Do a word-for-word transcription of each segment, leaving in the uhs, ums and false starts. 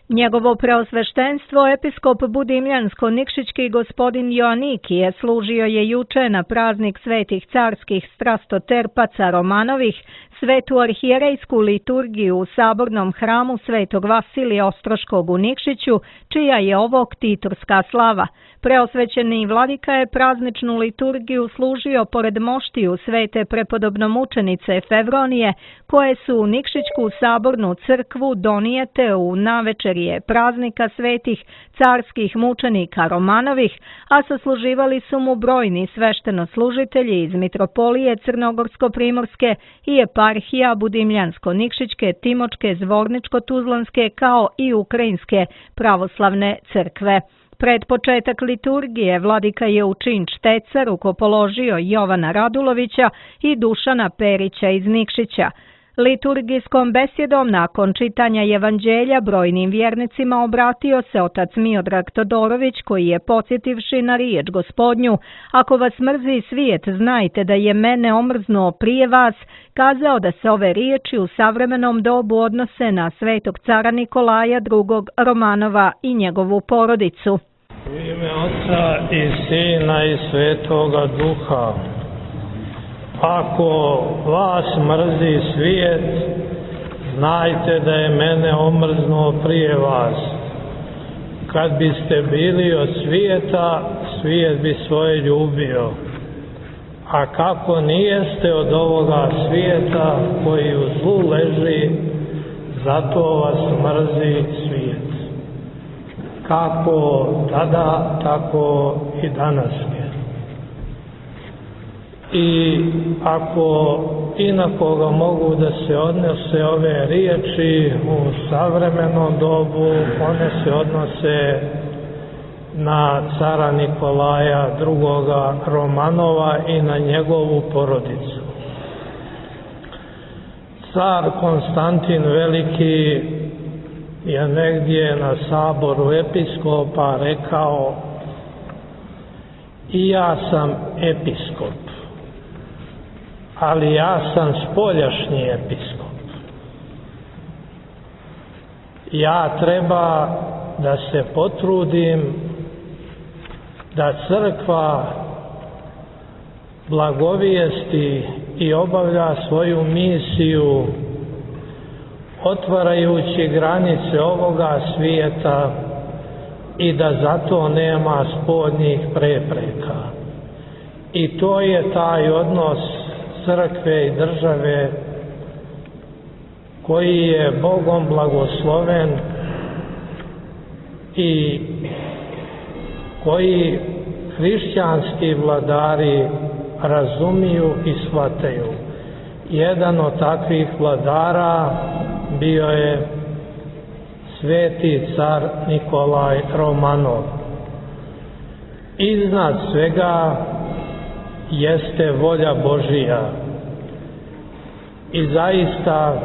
Njegovo preosveštenstvo episkop Budimljansko-Nikšićki gospodin Joanikije služio je juče na praznik svetih carskih strastoterpaca Romanovih svetu arhijerejsku liturgiju u sabornom hramu svetog Vasilija Ostroškog u Nikšiću, čija je ovo ktitorska slava. Preosvećeni vladika je prazničnu liturgiju služio pored moštiju svete prepodobnomučenice Fevronije, koje su u Nikšićku sabornu crkvu donijete u navečerje praznika svetih carskih mučenika Romanovih, a sasluživali su mu brojni sveštenoslužitelji iz mitropolije Crnogorsko-primorske i eparhija Budimljansko-Nikšićke, Timočke, Zvorničko-Tuzlanske kao i Ukrajinske pravoslavne crkve. Pred početak liturgije vladika je u čin šteca rukopoložio Jovana Radulovića i Dušana Perića iz Nikšića. Liturgijskom besjedom nakon čitanja evanđelja brojnim vjernicima obratio se otac Miodrag Todorović, koji je, podsjetivši na riječ Gospodnju, ako vas mrzi svijet, znajte da je mene omrznuo prije vas, kazao da se ove riječi u savremenom dobu odnose na svetog cara Nikolaja drugog Romanova i njegovu porodicu. U ime Oca i Sina i Svetoga Duha. Ako vas mrzi svijet, znajte da je mene omrznuo prije vas. Kad biste bili od svijeta, svijet bi svoje ljubio. A kako nijeste od ovoga svijeta koji u zlu leži, zato vas mrzi svijet. Kako tada, tako i danas je. I ako i na koga mogu da se odnose ove riječi u savremenom dobu, one se odnose na cara Nikolaja drugoga Romanova i na njegovu porodicu. Car Konstantin Veliki je negdje na saboru episkopa rekao: i ja sam episkop, ali ja sam spoljašnji episkop. Ja treba da se potrudim da crkva blagovijesti i obavlja svoju misiju otvarajući granice ovoga svijeta i da zato nema spoljnih prepreka. I to je taj odnos crkve i države koji je Bogom blagosloven i koji hrišćanski vladari razumiju i shvataju. Jedan od takvih vladara bio je sveti car Nikolaj Romanov. Iznad svega jeste volja Božija. I zaista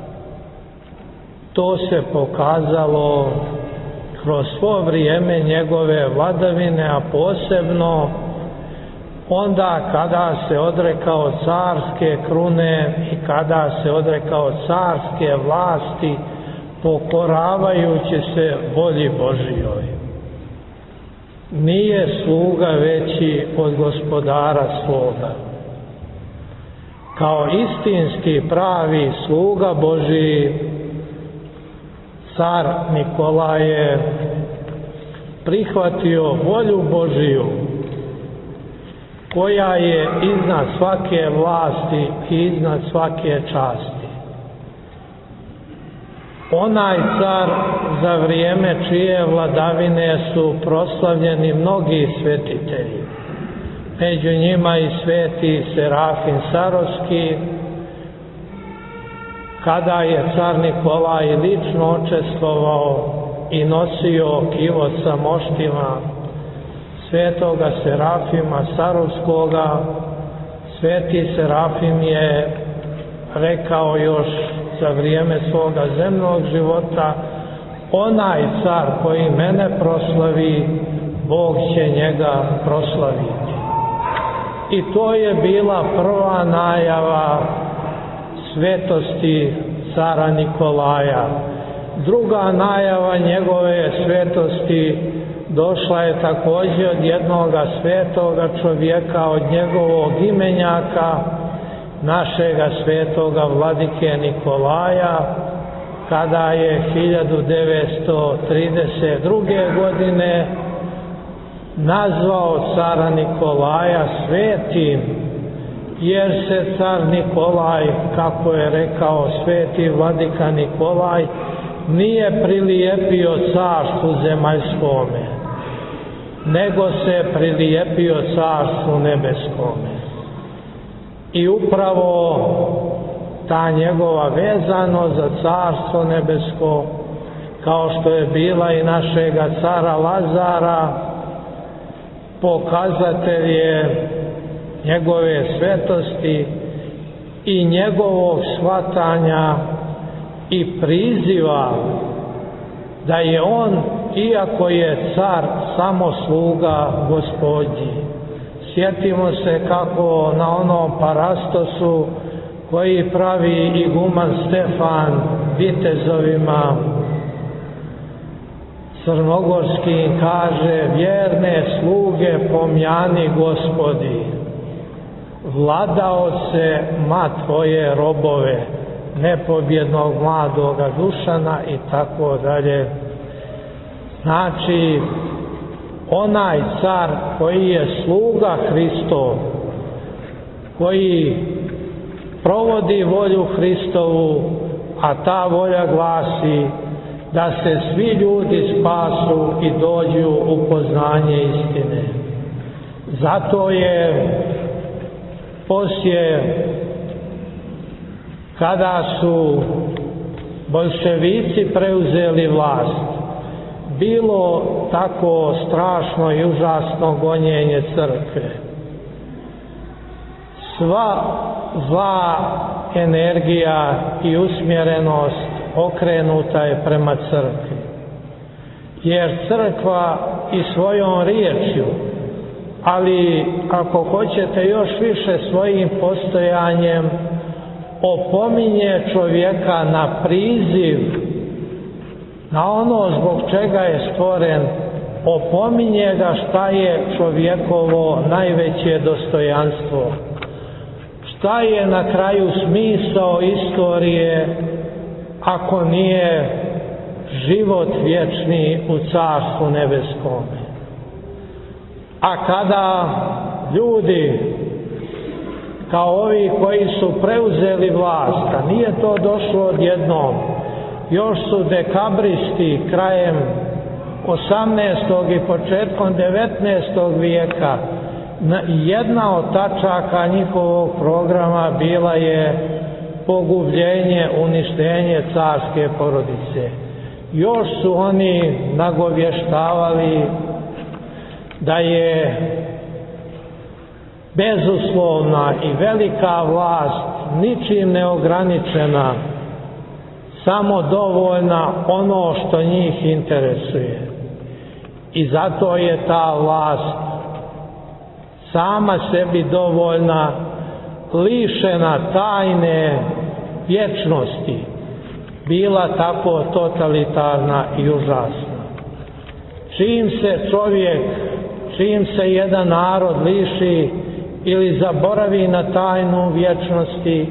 to se pokazalo kroz svo vrijeme njegove vladavine, a posebno onda kada se odrekao carske krune i kada se odrekao carske vlasti, pokoravajući se volji Božijoj. Nije sluga veći od gospodara svoga. Kao istinski pravi sluga Božiji, car Nikolaj je prihvatio volju Božiju, koja je iznad svake vlasti i iznad svake časti. Onaj car za vrijeme čije vladavine su proslavljeni mnogi svetitelji, među njima i sveti Serafim Sarovski, kada je car Nikolaj lično učestvovao i nosio kivot sa moštima svetoga Serafima Sarovskoga, sveti Serafim je rekao još za vrijeme svoga zemnog života: onaj car koji mene proslavi, Bog će njega proslaviti. I to je bila prva najava svetosti cara Nikolaja, Druga najava njegove svetosti došla je također od jednoga svetoga čovjeka, od njegovog imenjaka, našega svetoga vladike Nikolaja, kada je hiljadu devetsto trideset druge. godine nazvao cara Nikolaja svetim, jer se car Nikolaj, kako je rekao sveti vladika Nikolaj, nije prilijepio carstvu zemaljskome, nego se prilijepio carstvu nebeskome. I upravo ta njegova vezanost za carstvo nebesko, kao što je bila i našega cara Lazara, pokazatelj je njegove svetosti i njegovog shvatanja i priziva da je on, iako je car, samo sluga Gospodnji. Sjetimo se kako na onom parastosu koji pravi iguman Stefan vitezovima crnogorskim kaže: vjerne sluge pomjani Gospodi, vladao se ma tvoje robove, nepobjednog mladoga Dušana i tako dalje. Znači, onaj car koji je sluga Hristov, koji provodi volju Hristovu, a ta volja glasi da se svi ljudi spasu i dođu u poznanje istine. Zato je poslije, kada su boljševici preuzeli vlast, bilo tako strašno i užasno gonjenje crkve. Sva zla energija i usmjerenost okrenuta je prema crkvi. Jer crkva i svojom riječju, ali ako hoćete još više svojim postojanjem, opominje čovjeka na priziv, na ono zbog čega je stvoren, opominje ga šta je čovjekovo najveće dostojanstvo, šta je na kraju smisao istorije ako nije život vječni u carstvu nebeskome. A kada ljudi kao ovi koji su preuzeli vlast, a nije to došlo odjednom, još su dekabristi krajem osamnaestog i početkom devetnaestog vijeka, jedna od tačaka njihovog programa bila je pogubljenje, uništenje carske porodice. Još su oni nagovještavali da je bezuslovna i velika vlast, ničim neograničena, samo dovoljna ono što njih interesuje. I zato je ta vlast sama sebi dovoljna, lišena tajne vječnosti, bila tako totalitarna i užasna. Čim se čovjek, čim se jedan narod liši ili zaboravi na tajnu vječnosti,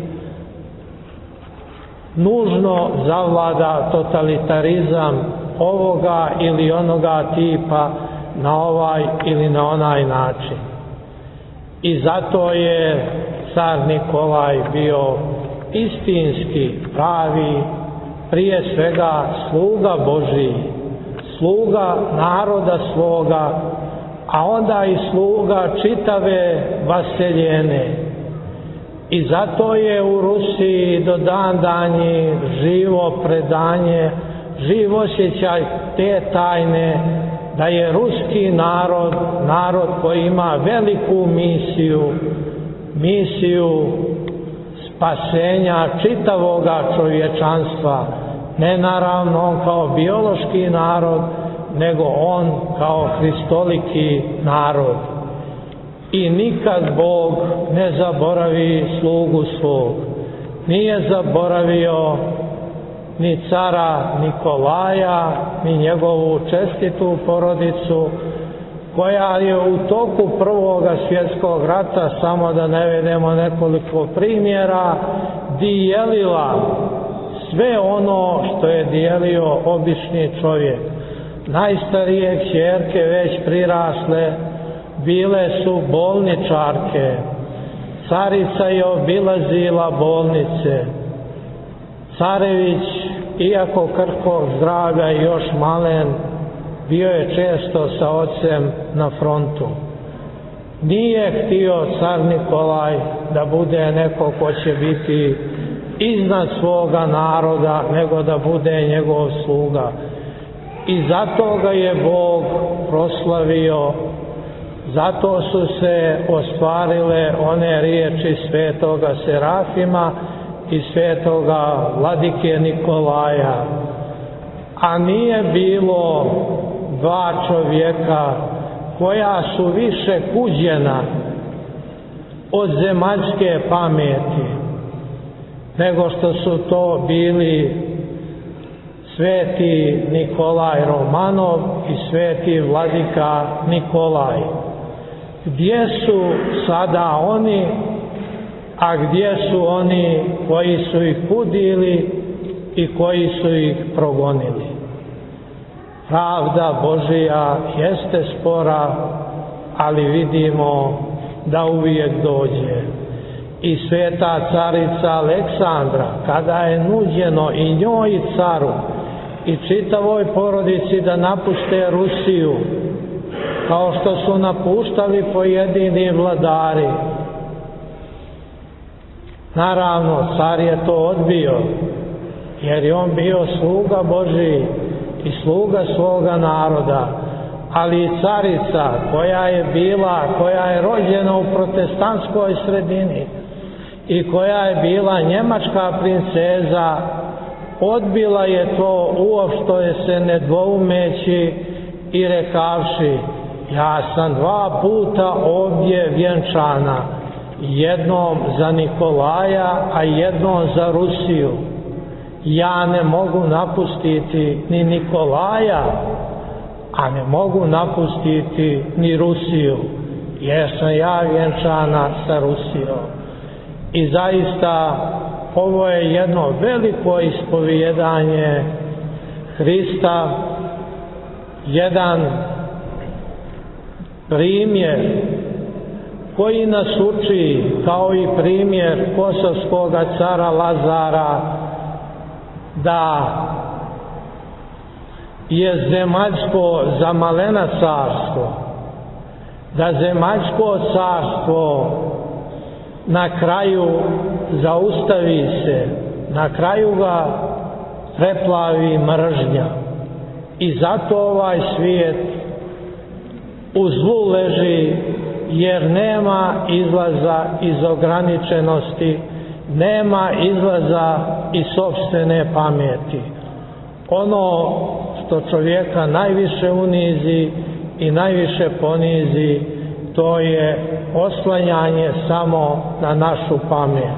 nužno zavlada totalitarizam ovoga ili onoga tipa na ovaj ili na onaj način. I zato je car Nikolaj bio istinski, pravi, prije svega sluga Božiji, sluga naroda svoga, a onda i sluga čitave vaseljene. I zato je u Rusiji do dan danji živo predanje, živ osjećaj te tajne, da je ruski narod, narod koji ima veliku misiju, misiju spasenja čitavoga čovječanstva, ne naravno on kao biološki narod, nego on kao hristoliki narod. I nikad Bog ne zaboravi slugu svog. Nije zaboravio ni cara Nikolaja, ni njegovu čestitu porodicu, koja je u toku Prvoga svjetskog rata, samo da ne vedemo nekoliko primjera, dijelila sve ono što je dijelio obični čovjek. Najstarije kćerke već prirasle bile su bolničarke. Carica je obilazila bolnice. Carević, iako krhkog zdravlja i još malen, bio je često sa ocem na frontu. Nije htio car Nikolaj da bude neko ko će biti iznad svoga naroda, nego da bude njegov sluga. I zato ga je Bog proslavio, zato su se ostvarile one riječi svetoga Serafima i svetoga vladike Nikolaja. A nije bilo dva čovjeka koja su više kuđena od zemaljske pameti, nego što su to bili sveti Nikolaj Romanov i sveti vladika Nikolaj. Gdje su sada oni, a gdje su oni koji su ih kudili i koji su ih progonili? Pravda Božija jeste spora, ali vidimo da uvijek dođe. I sveta carica Aleksandra, kada je nuđeno i njoj i caru i čitavoj porodici da napušte Rusiju, kao što su napuštali pojedini vladari, naravno car je to odbio, jer je on bio sluga Božiji i sluga svoga naroda. Ali i carica koja je bila, koja je rođena u protestantskoj sredini i koja je bila njemačka princeza, odbila je to uopšte se ne dvoumeći i rekavši: ja sam dva puta ovdje vjenčana, jednom za Nikolaja, a jednom za Rusiju. Ja ne mogu napustiti ni Nikolaja, a ne mogu napustiti ni Rusiju, jer sam ja vjenčana sa Rusijom. I zaista ovo je jedno veliko ispovijedanje Hrista, jedan primjer koji nas uči, kao i primjer kosovskog cara Lazara, da je zemaljsko za malena carstvo, da zemaljsko carstvo na kraju zaustavi se, na kraju ga preplavi mržnja. I zato ovaj svijet u zlu leži, jer nema izlaza iz ograničenosti, nema izlaza iz sopstvene pameti. Ono što čovjeka najviše unizi i najviše ponizi, to je oslanjanje samo na našu pamet.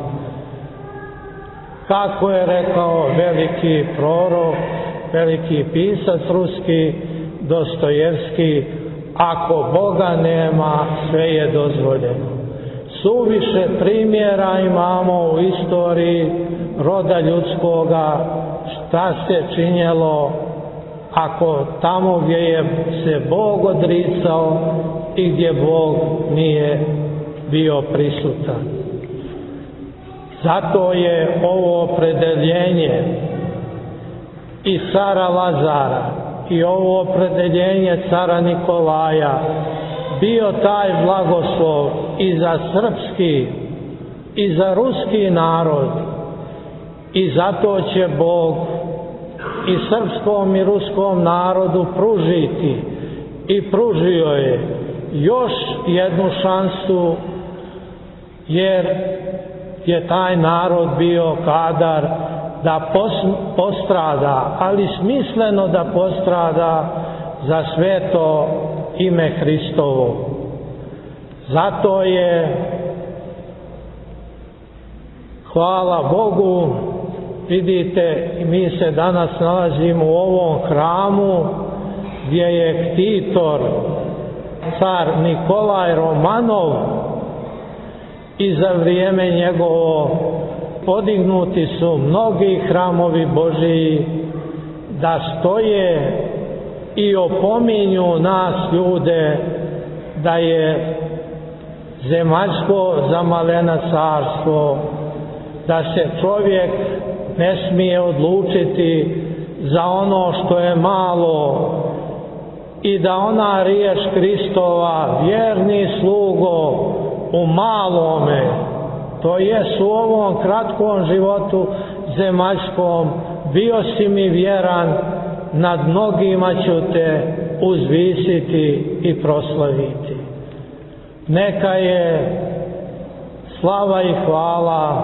Kako je rekao veliki prorok, veliki pisac ruski Dostojevski: ako Boga nema, sve je dozvoljeno. Suviše primjera imamo u istoriji roda ljudskoga šta se činjelo ako tamo gdje je se Bog odricao i gdje Bog nije bio prisutan. Zato je ovo opredeljenje i cara Lazara i ovo opredeljenje cara Nikolaja bio taj blagoslov i za srpski i za ruski narod, i zato će Bog i srpskom i ruskom narodu pružiti, i pružio je još jednu šansu, jer je taj narod bio kadar da postrada, ali smisleno da postrada za sveto ime Hristovo. Zato je, hvala Bogu, vidite, mi se danas nalazimo u ovom hramu gdje je ktitor, car Nikolaj Romanov, i za vrijeme njegovo podignuti su mnogi hramovi Božiji da stoje i opominju nas ljude da je zemaljsko za malena carstvo, da se čovjek ne smije odlučiti za ono što je malo i da ona riječ Kristova, vjerni slugo u malome, to jest u ovom kratkom životu zemaljskom, bio si mi vjeran, nad mnogima ću te uzvisiti i proslaviti. Neka je slava i hvala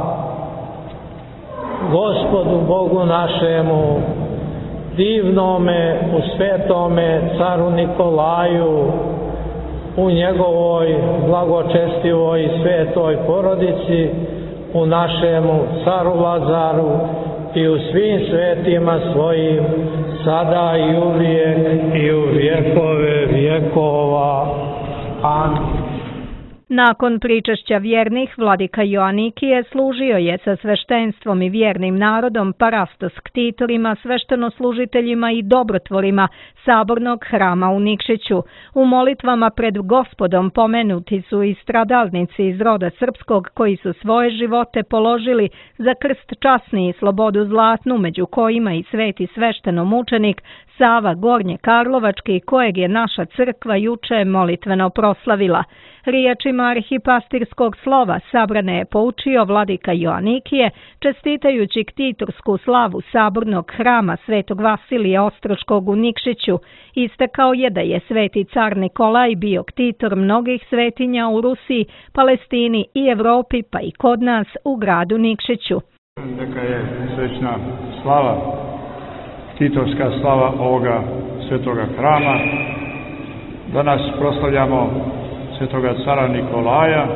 Gospodu Bogu našemu, divnome, u svetome caru Nikolaju, u njegovoj blagočestivoj i svetoj porodici, u našemu caru Lazaru i u svim svetima svojim, sada i uvijek i u vjekove vjekova. Amin. Nakon pričešća vjernih, vladika Joanikije služio je sa sveštenstvom i vjernim narodom parastos ktitorima, sveštenoslужiteljima i dobrotvorima sabornog hrama u Nikšiću. U molitvama pred Gospodom pomenuti su i stradalnici iz roda srpskog koji su svoje živote položili za krst časni i slobodu zlatnu, među kojima i sveti sveštenomučenik Sava Gornje Karlovački, kojeg je naša crkva juče molitveno proslavila. Riječima arhipastirskog slova sabrane je poučio vladika Joanikije, čestitajući ktitorsku slavu sabornog hrama Svetog Vasilija Ostroškog u Nikšiću. Istakao je da je sveti car Nikolaj bio ktitor mnogih svetinja u Rusiji, Palestini i Evropi, pa i kod nas u gradu Nikšiću. Neka je srećna slava, ktitorska slava ovoga svetoga hrama. Danas proslavljamo svetoga cara Nikolaja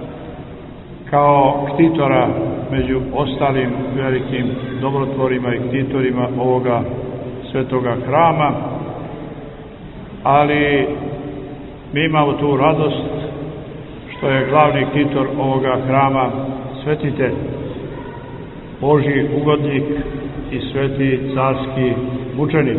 kao ktitora među ostalim velikim dobrotvorima i ktitorima ovoga svetoga hrama, ali mi imamo tu radost što je glavni ktitor ovoga hrama svetitelj, Božji ugodnik i sveti carski mučenik.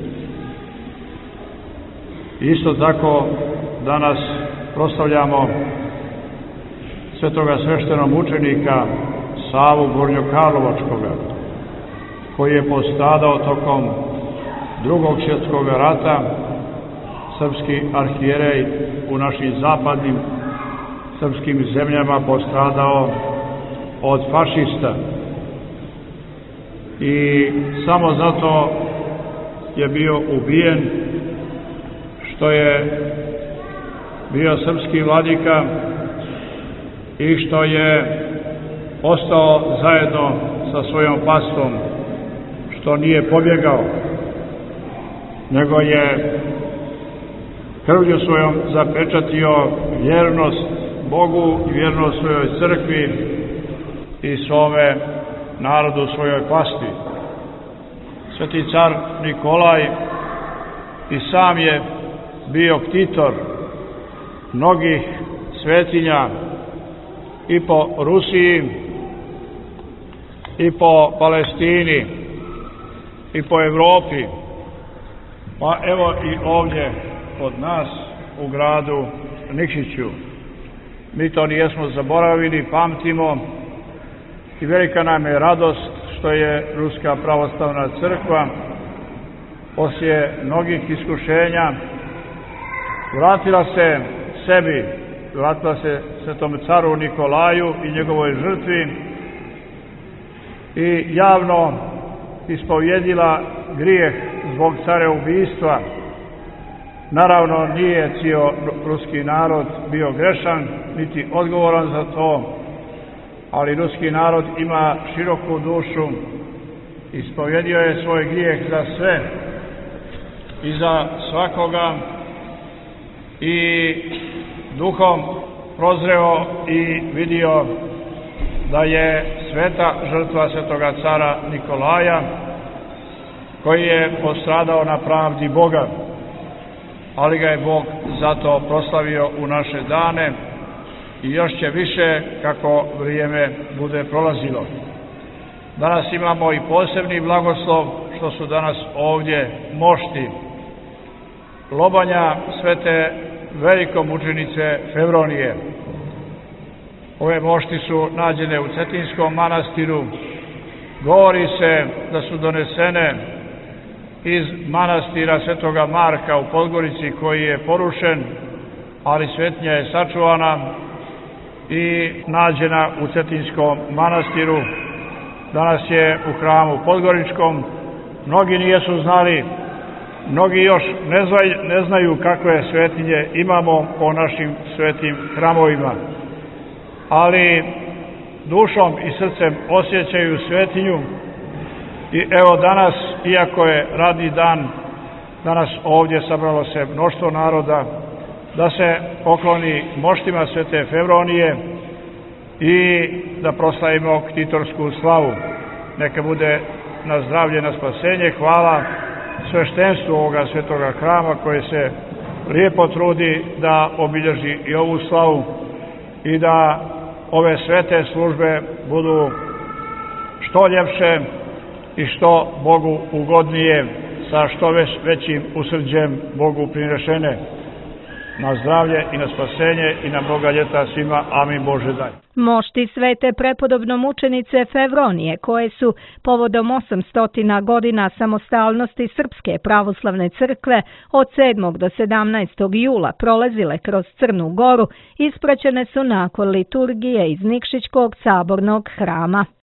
Isto tako danas proslavljamo svetoga sveštenomučenika Savu Gornjokarlovačkoga, koji je postradao tokom drugog svjetskog rata, srpski arhijerej u našim zapadnim srpskim zemljama postradao od fašista. I samo zato je bio ubijen što je bio srpski vladika i što je ostao zajedno sa svojom pastom, što nije pobjegao, nego je krvlju svojom zapečatio vjernost Bogu i vjernost svojoj crkvi i svome narodu, svojoj pasti. Sveti car Nikolaj i sam je bio ktitor mnogih svetinja i po Rusiji, i po Palestini, i po Evropi, pa evo i ovdje kod nas u gradu Nikšiću. Mi to nijesmo zaboravili, pamtimo i velika nam je radost što je Ruska pravoslavna crkva poslije mnogih iskušenja vratila se sebi, vratila se svetom caru Nikolaju i njegovoj žrtvi i javno ispovjedila grijeh zbog careubijstva. Naravno, nije cijel ruski narod bio grešan, niti odgovoran za to, ali ruski narod ima široku dušu, ispovjedio je svoj grijeh za sve i za svakoga i duhom prozreo i vidio da je sveta žrtva svetoga cara Nikolaja, koji je postradao na pravdi Boga, ali ga je Bog zato proslavio u naše dane i još će više kako vrijeme bude prolazilo. Danas imamo i posebni blagoslov što su danas ovdje mošti lobanja svete velikomučenice Fevronije. Ove mošti su nađene u Cetinskom manastiru. Govori se da su donesene iz manastira svetoga Marka u Podgorici, koji je porušen, ali svetinja je sačuvana i nađena u Cetinskom manastiru. Danas je u hramu Podgoričkom. Mnogi nijesu znali, mnogi još ne znaju, ne znaju kakve svetinje imamo po našim svetim hramovima. Ali dušom i srcem osjećaju svetinju i evo danas, iako je radni dan, danas ovdje sabralo se mnoštvo naroda da se pokloni moštima svete Fevronije i da proslavimo ktitorsku slavu. Neka bude na zdravlje, na spasenje. Hvala sveštenstvu ovoga svetoga hrama koje se lijepo trudi da obilježi i ovu slavu i da ove svete službe budu što ljepše i što Bogu ugodnije, sa što već većim usrđem Bogu prinešene. Na zdravlje i na spasenje i na mnoga ljeta svima. Amin Bože daj. Mošti svete prepodobno mučenice Fevronije, koje su povodom osamstotina godina samostalnosti Srpske pravoslavne crkve od sedmog do sedamnaestog jula prolazile kroz Crnu Goru, ispraćene su nakon liturgije iz Nikšićkog sabornog hrama.